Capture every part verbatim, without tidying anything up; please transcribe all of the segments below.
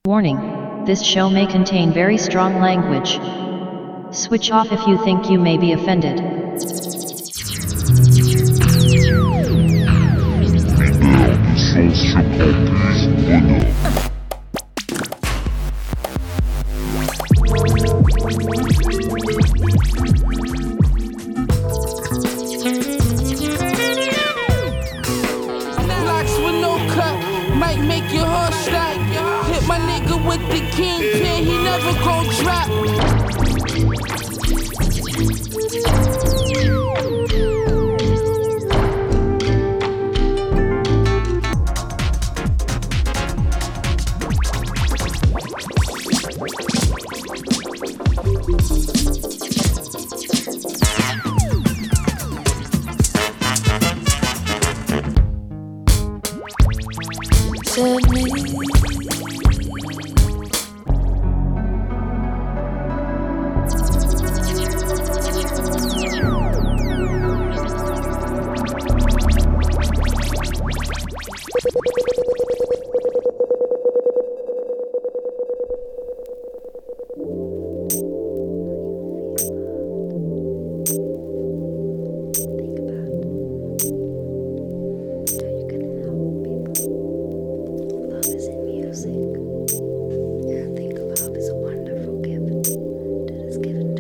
Warning, this show may contain very strong language. Switch off if you think you may be offended. Locks with no cut might make your heart stop. Hit my nigga with the kingpin, he never gon' drop. Said me. Think love is a wonderful gift that is given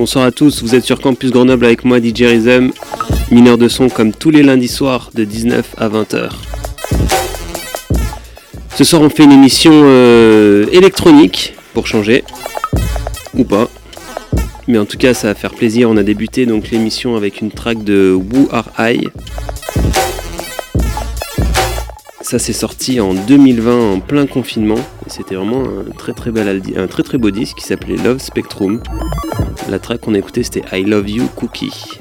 Bonsoir à tous, vous êtes sur Campus Grenoble avec moi D J Rhythm, mineur de son comme tous les lundis soirs de dix-neuf à vingt heures. Ce soir on fait une émission euh, électronique pour changer, ou pas, mais en tout cas ça va faire plaisir. On a débuté donc l'émission avec une track de Who Are I. Ça s'est sorti en deux mille vingt en plein confinement et c'était vraiment un très très bel aldi- un très très beau disque qui s'appelait Love Spectrum. La track qu'on a écoutée c'était I Love You Cookie.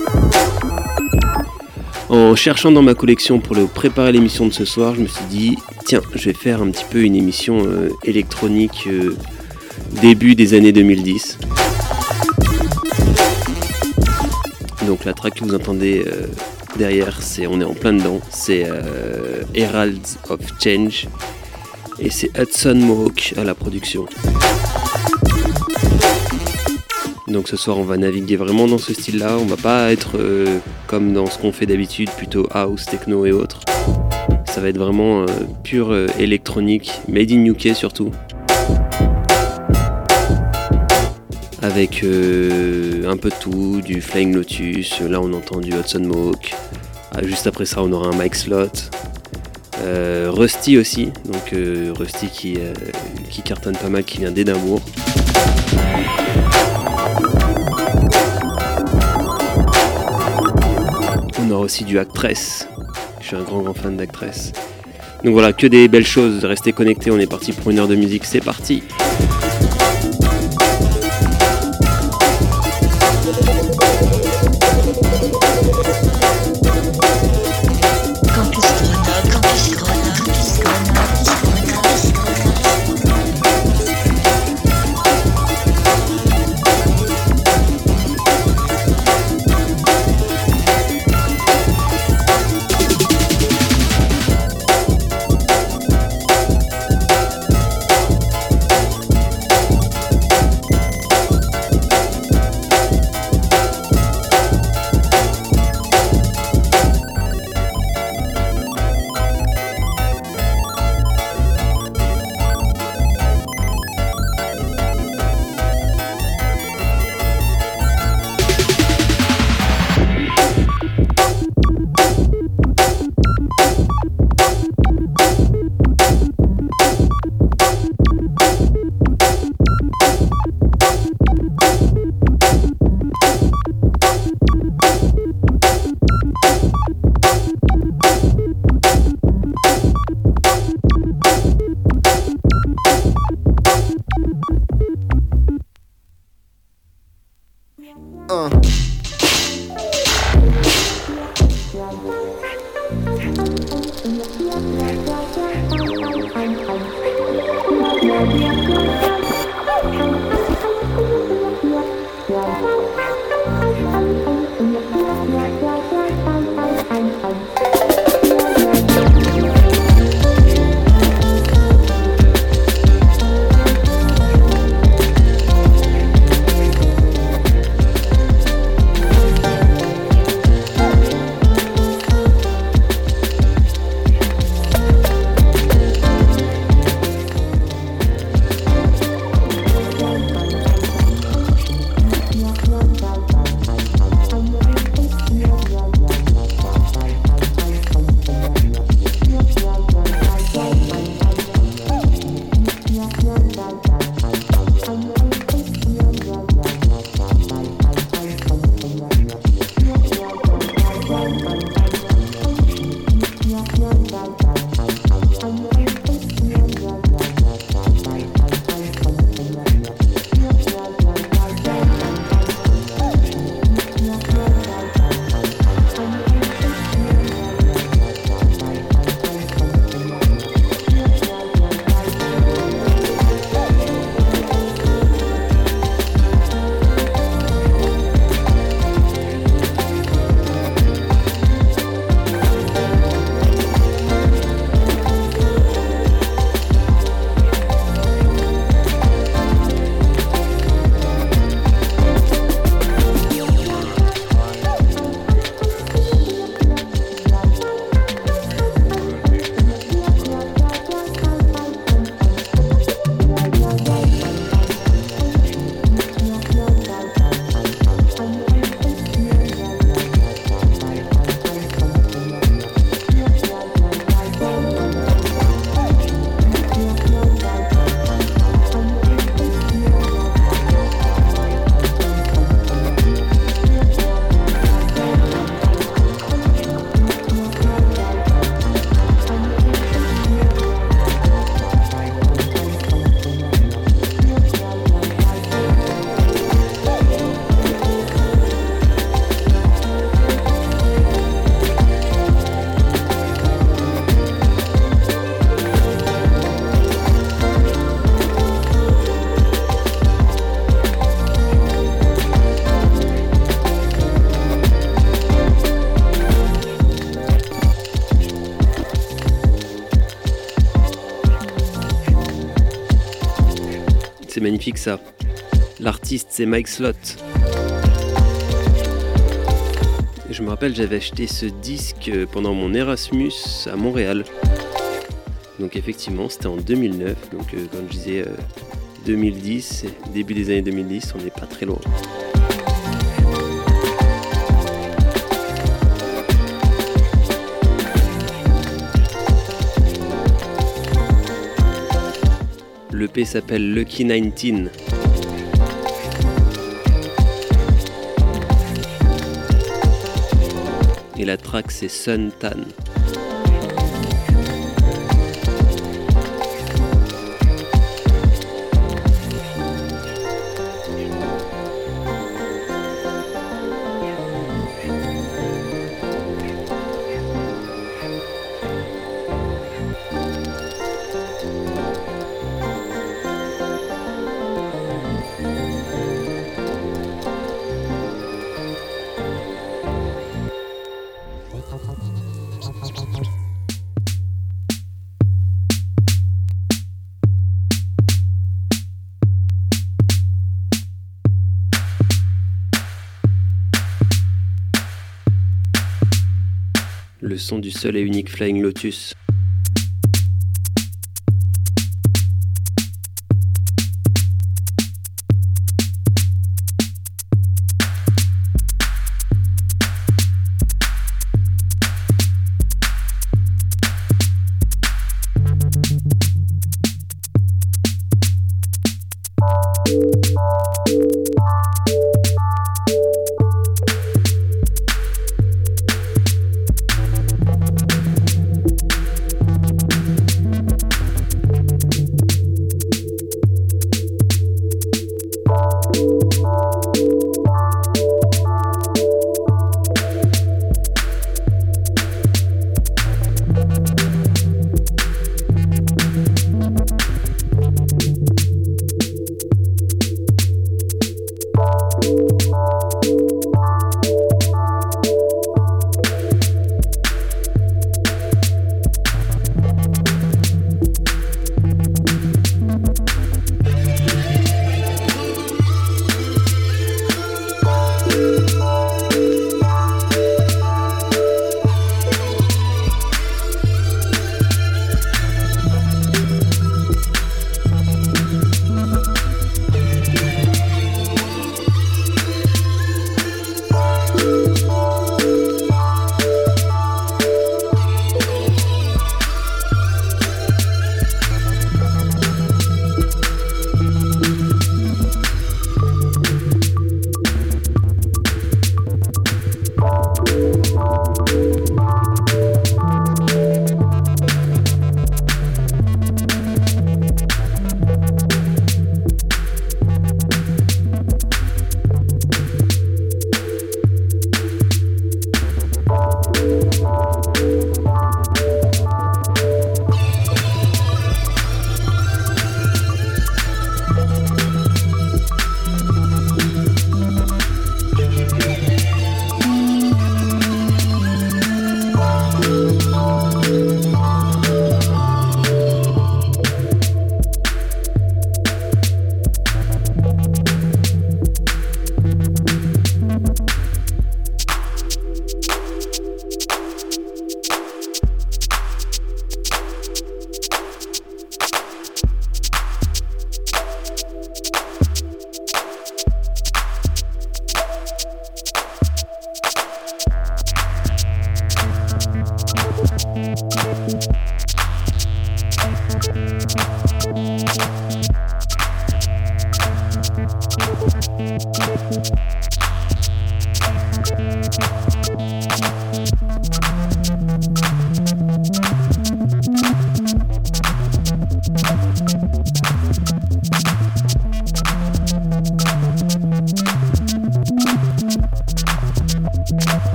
En cherchant dans ma collection pour le préparer l'émission de ce soir, je me suis dit tiens, je vais faire un petit peu une émission euh, électronique euh, début des années deux mille dix. Donc la track que vous entendez euh, derrière, c'est, on est en plein dedans, c'est euh, Heralds of Change et c'est Hudson Mohawk à la production. Donc ce soir on va naviguer vraiment dans ce style-là, on va pas être euh, comme dans ce qu'on fait d'habitude, plutôt house, techno et autres. Ça va être vraiment euh, pure euh, électronique, made in U K surtout. Avec euh, un peu de tout, du Flying Lotus, là on entend du Hudson Mohawk. Ah, juste après ça on aura un Mike Slot, euh, Rusty aussi, donc euh, Rusty qui, euh, qui cartonne pas mal, qui vient d'Édimbourg. On aura aussi du Actress, je suis un grand grand fan d'Actress. Donc voilà, que des belles choses, restez connectés, on est parti pour une heure de musique, c'est parti. c'est magnifique ça. L'artiste c'est Mike Slot. Je me rappelle, j'avais acheté ce disque pendant mon Erasmus à Montréal. Donc effectivement, c'était en deux mille neuf. Donc euh, quand je disais euh, deux mille dix, début des années deux mille dix, on n'est pas très loin. L'E P s'appelle Lucky dix-neuf. Et la track c'est Sun Tan. Le son du seul et unique Flying Lotus.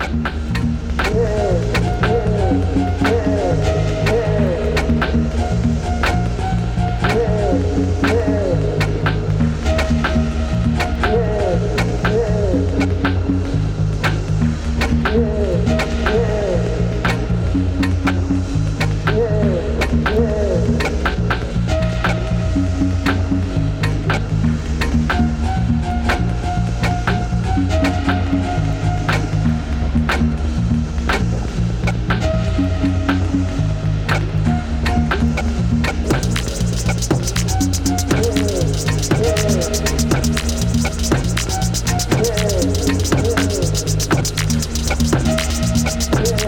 Yeah.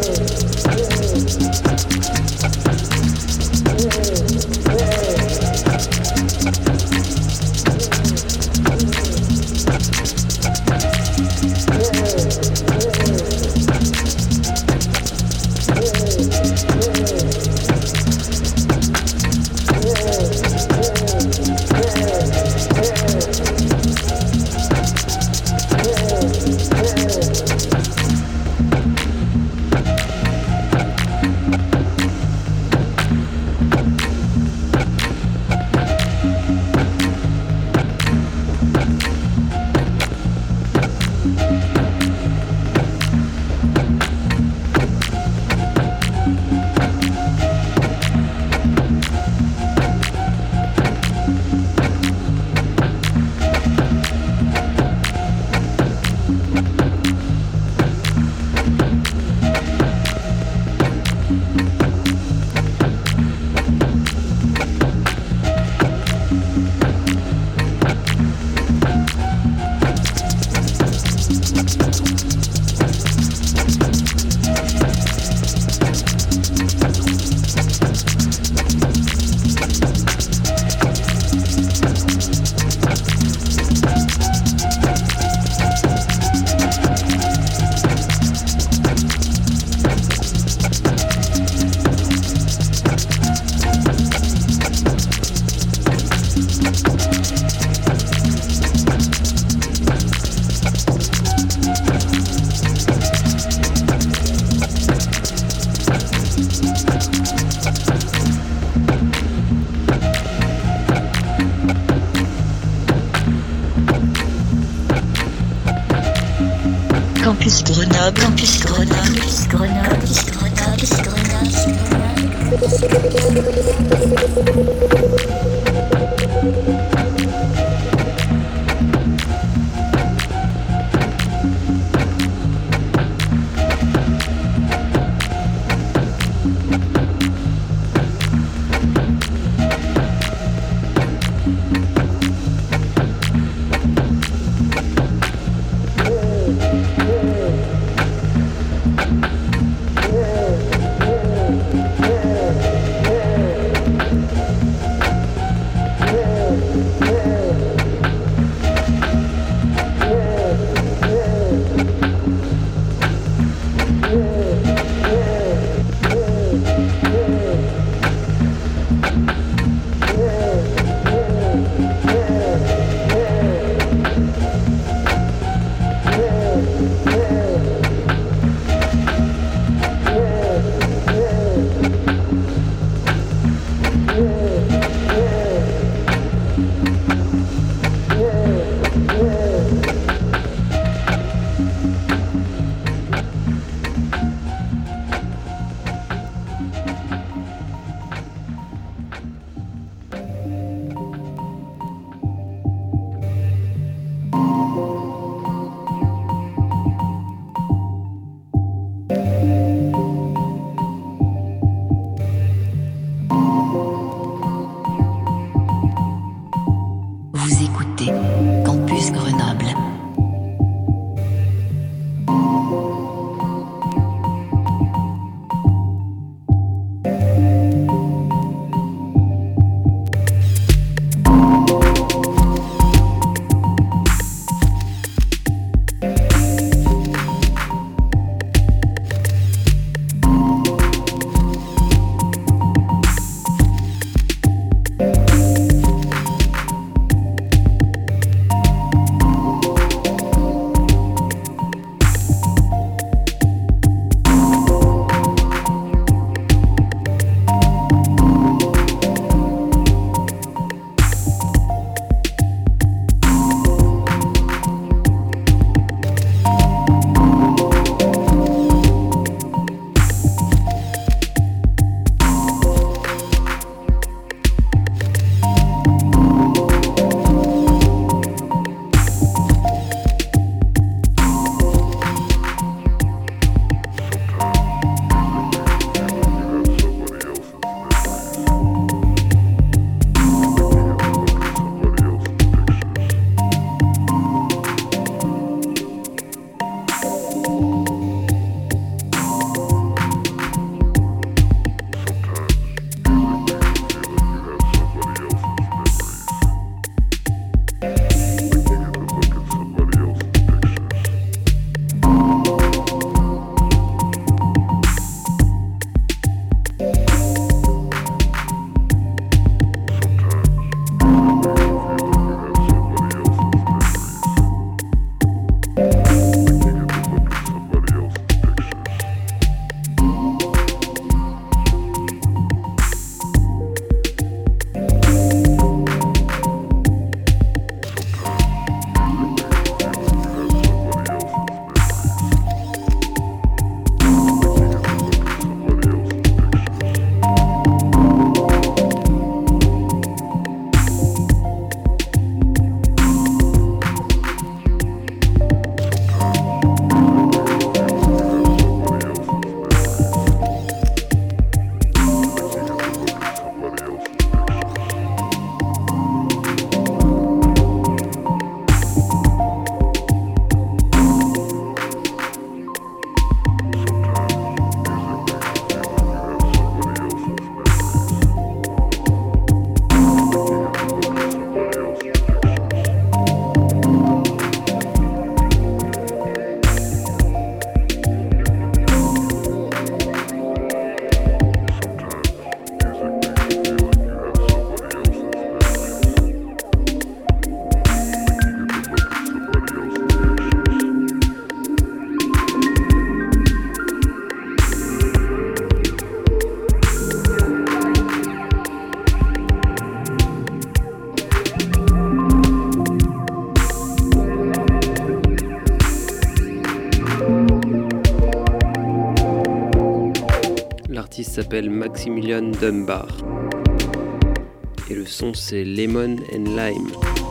L'artiste s'appelle Maximilian Dunbar. Et le son c'est Lemon and Lime.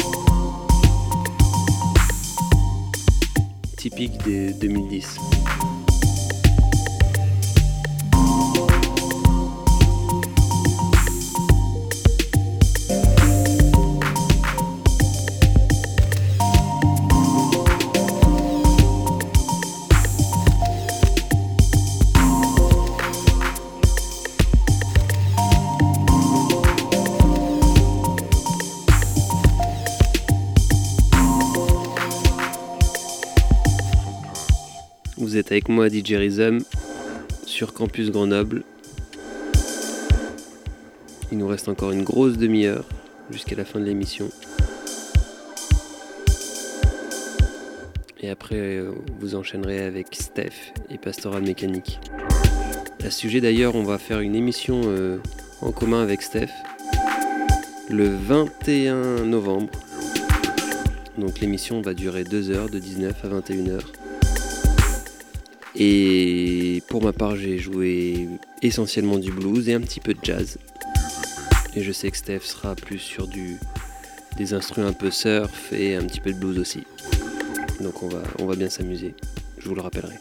Typique des deux mille dix. Vous êtes avec moi, D J Rhythm, sur Campus Grenoble. Il nous reste encore une grosse demi-heure jusqu'à la fin de l'émission. Et après, vous enchaînerez avec Steph et Pastoral Mécanique. À ce sujet d'ailleurs, on va faire une émission euh, en commun avec Steph le vingt et un novembre. Donc l'émission va durer deux heures, de dix-neuf à vingt et une heures. Et pour ma part, j'ai joué essentiellement du blues et un petit peu de jazz. Et je sais que Steph sera plus sur du, des instruments un peu surf et un petit peu de blues aussi. Donc on va, on va bien s'amuser, je vous le rappellerai.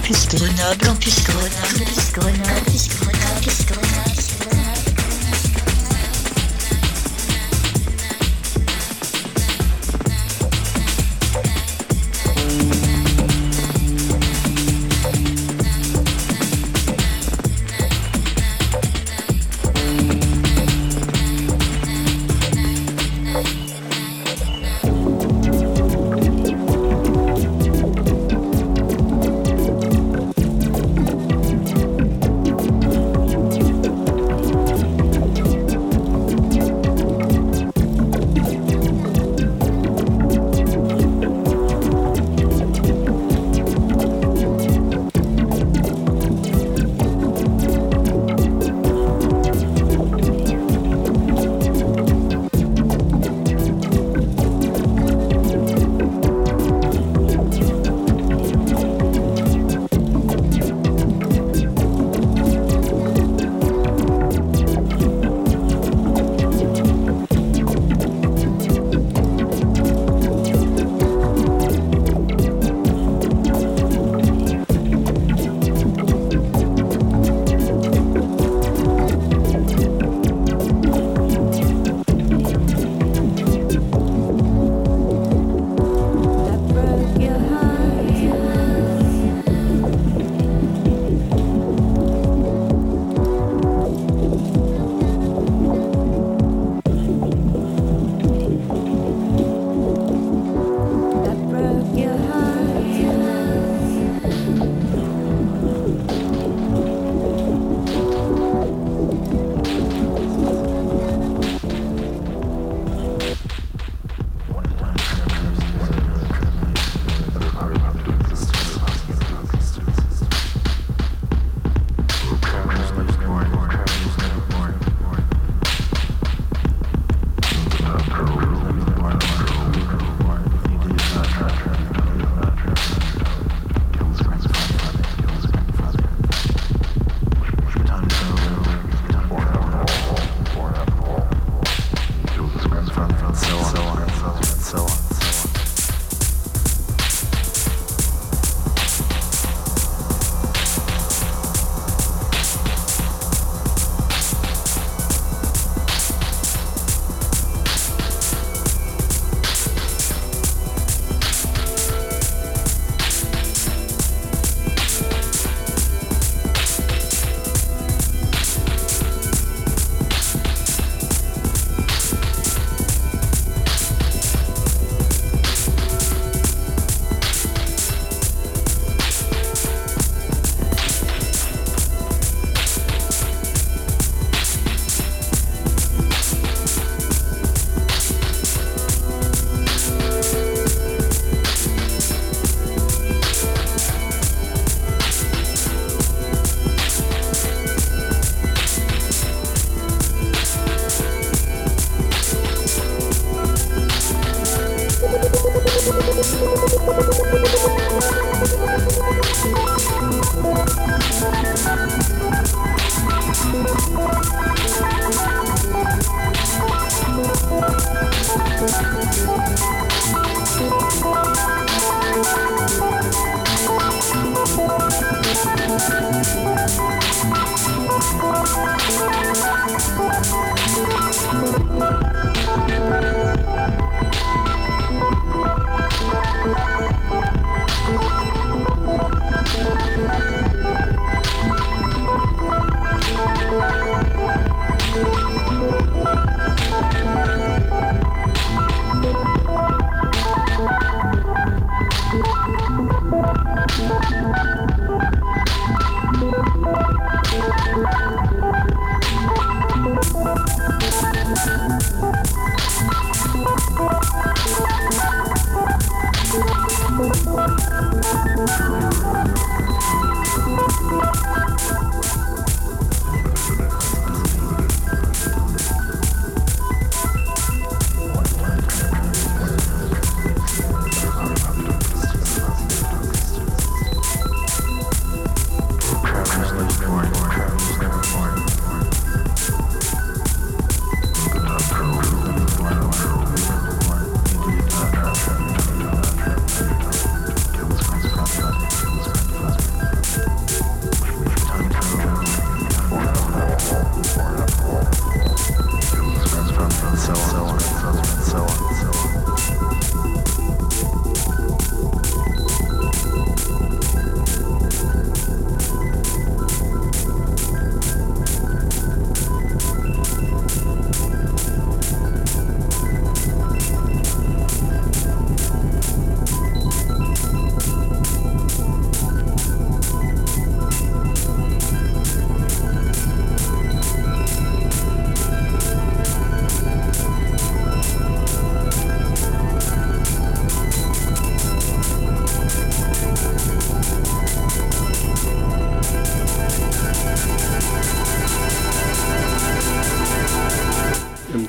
Campus Grenoble, Campus Grenoble, Campus Grenoble, Campus Grenoble, Campus Grenoble.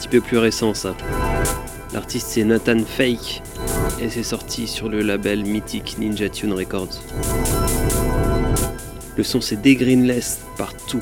petit peu plus récent ça. L'artiste c'est Nathan Fake et c'est sorti sur le label mythique Ninja Tune Records. Le son c'est des Greenless partout.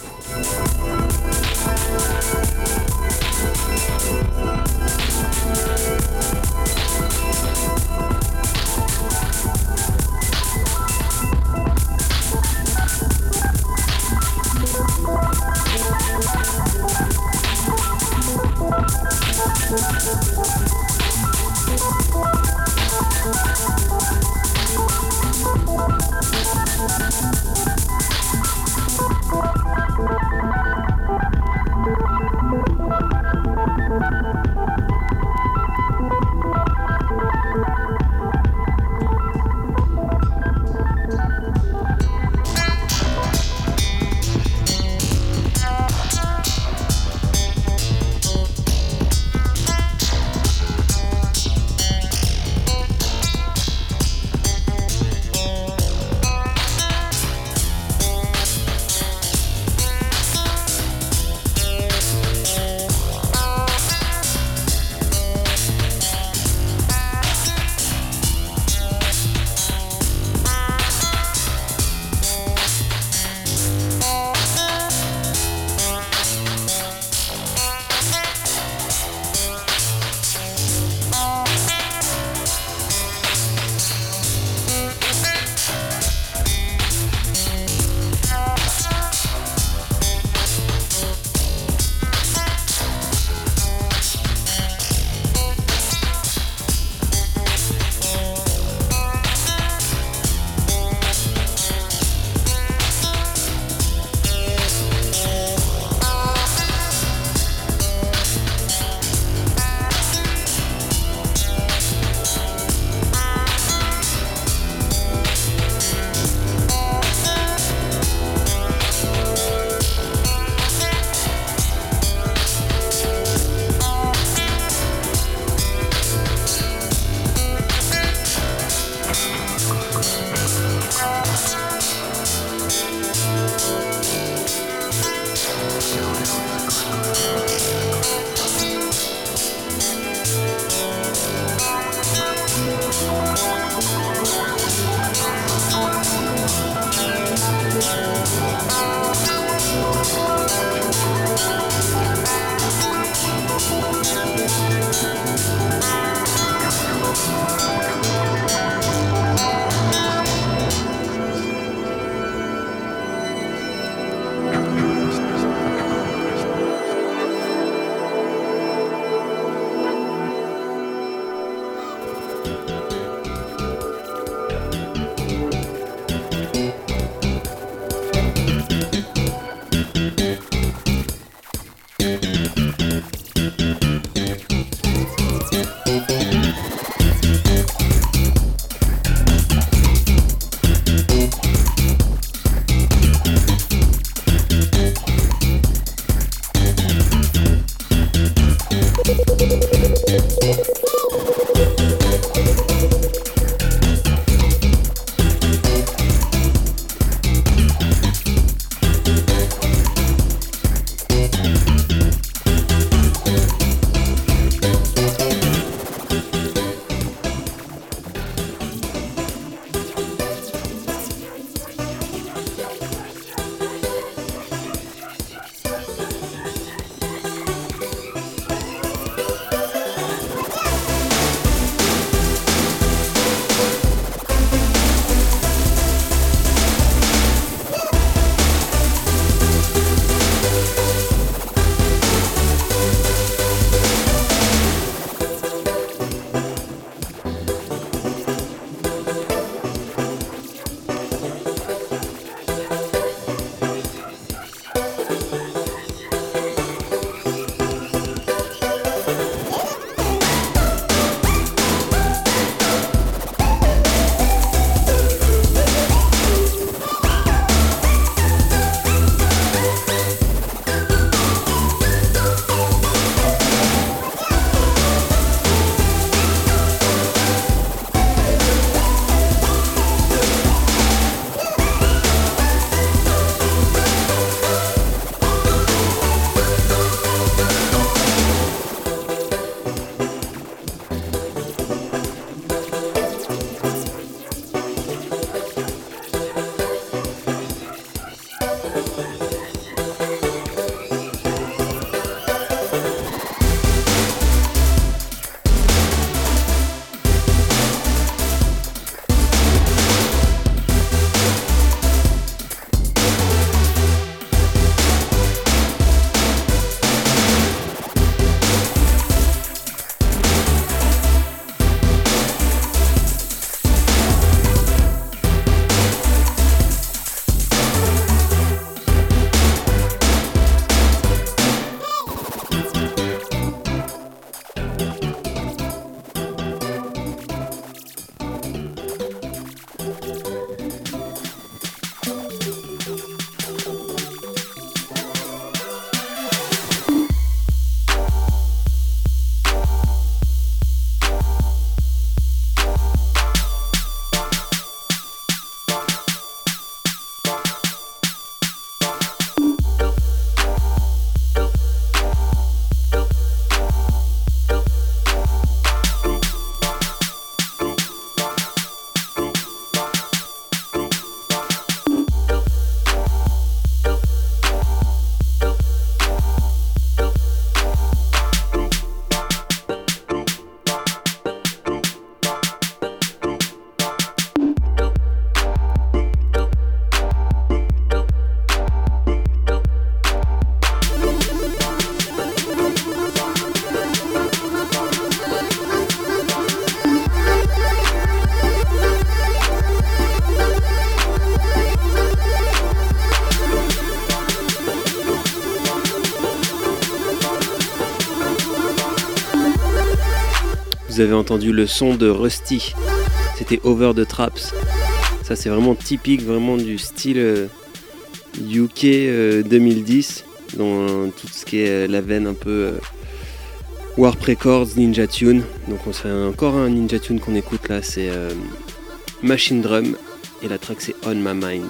vous avez entendu le son de Rusty. C'était Over the Traps. Ça c'est vraiment typique, vraiment du style euh, U K euh, deux mille dix, dans euh, tout ce qui est euh, la veine un peu euh, Warp Records, Ninja Tune. Donc on se fait encore un Ninja Tune qu'on écoute là, c'est euh, Machine Drum et la track c'est On My Mind.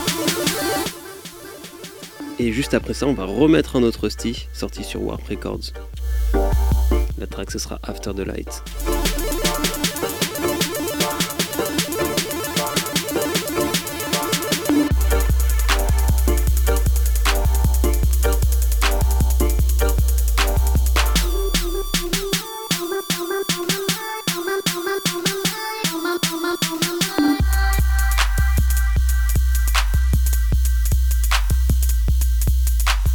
Et juste après ça on va remettre un autre Rusty sorti sur Warp Records. La track ce sera After the Light.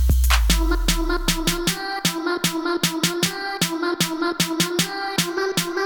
Thank you.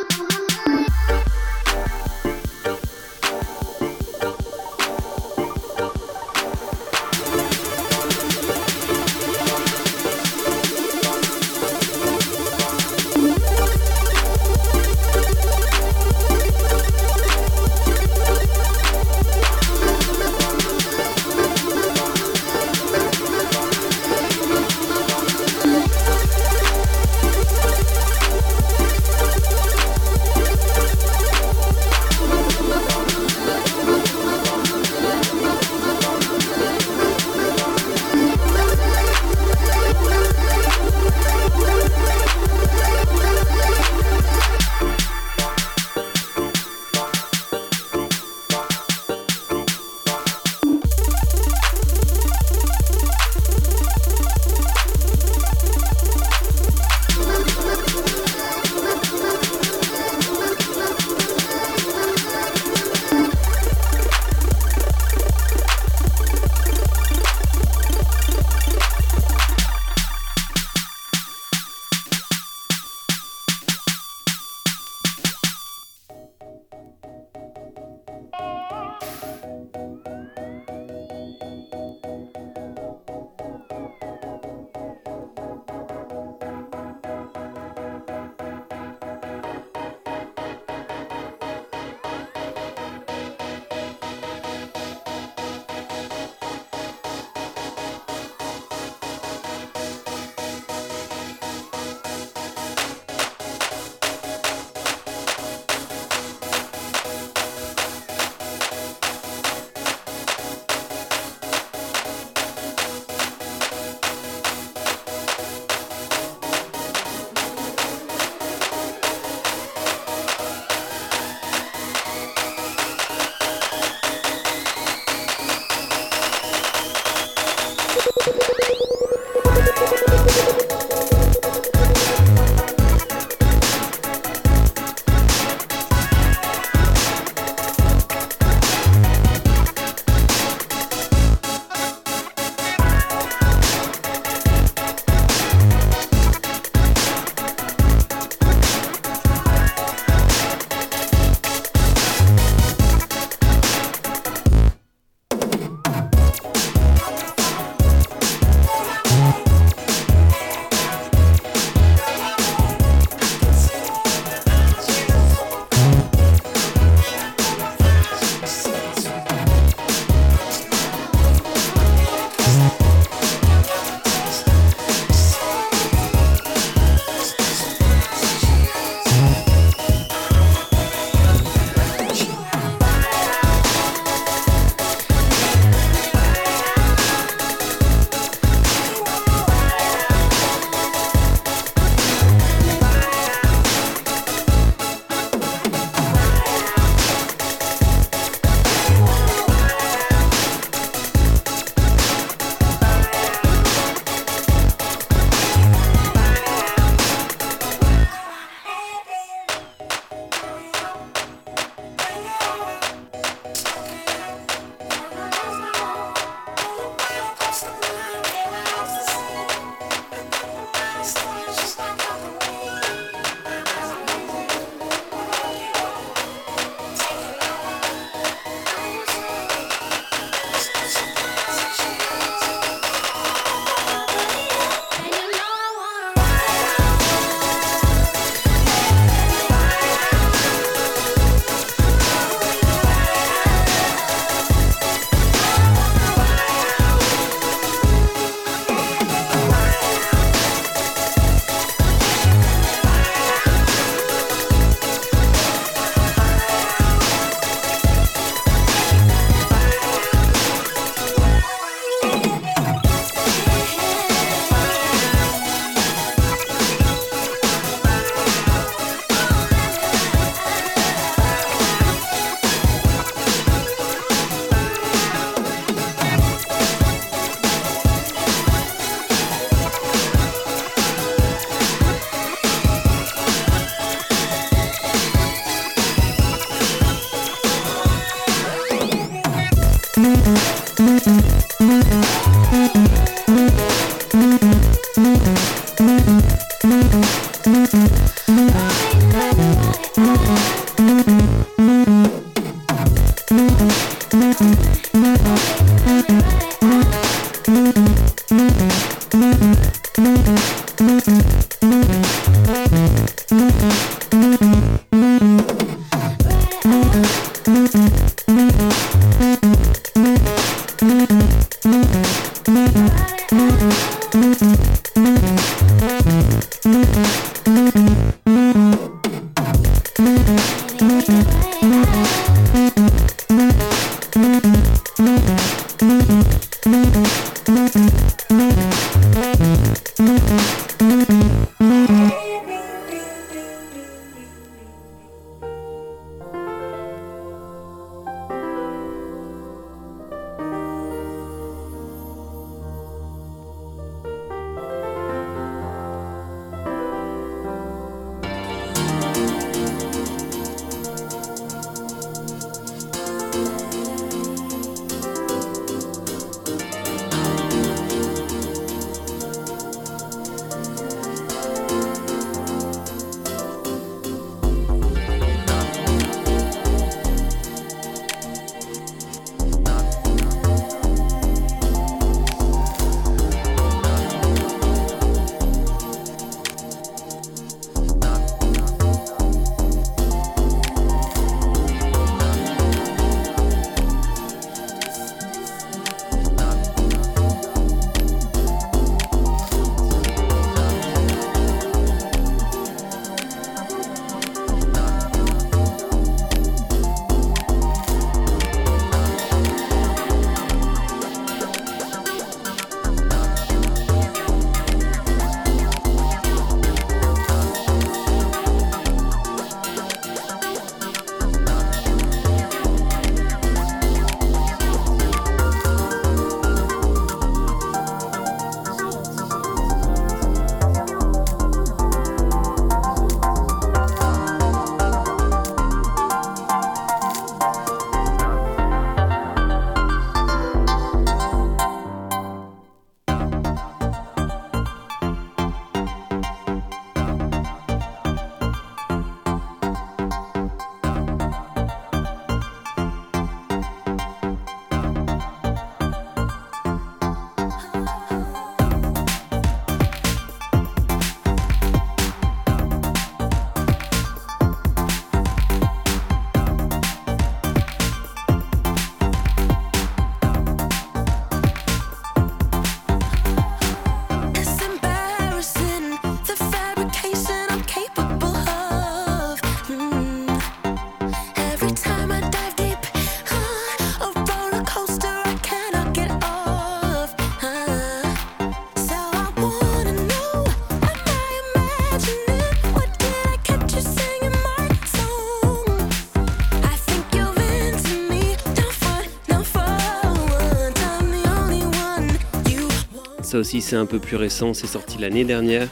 Ça aussi c'est un peu plus récent, c'est sorti l'année dernière.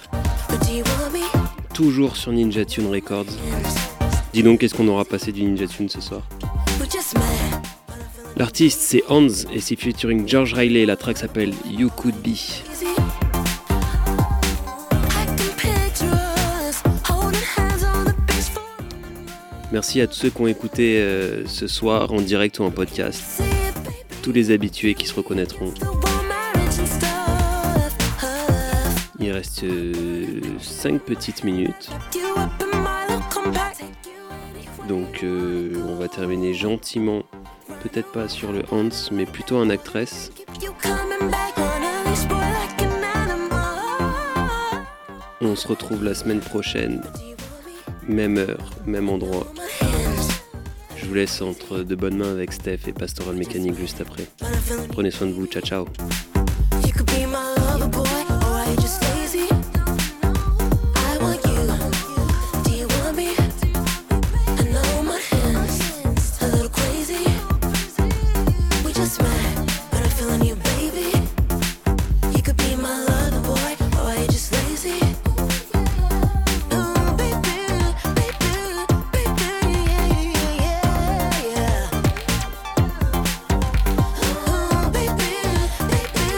Toujours sur Ninja Tune Records. Dis donc, qu'est-ce qu'on aura passé du Ninja Tune ce soir? L'artiste c'est Hans et c'est featuring George Riley. La track s'appelle You Could Be. Merci à tous ceux qui ont écouté euh, ce soir en direct ou en podcast. Tous les habitués qui se reconnaîtront. Il reste cinq euh, petites minutes. Donc euh, on va terminer gentiment. Peut-être pas sur le Hans, mais plutôt un actress. On se retrouve la semaine prochaine. Même heure, même endroit. Je vous laisse entre de bonnes mains avec Steph et Pastoral Mécanique juste après. Prenez soin de vous, ciao ciao. Baby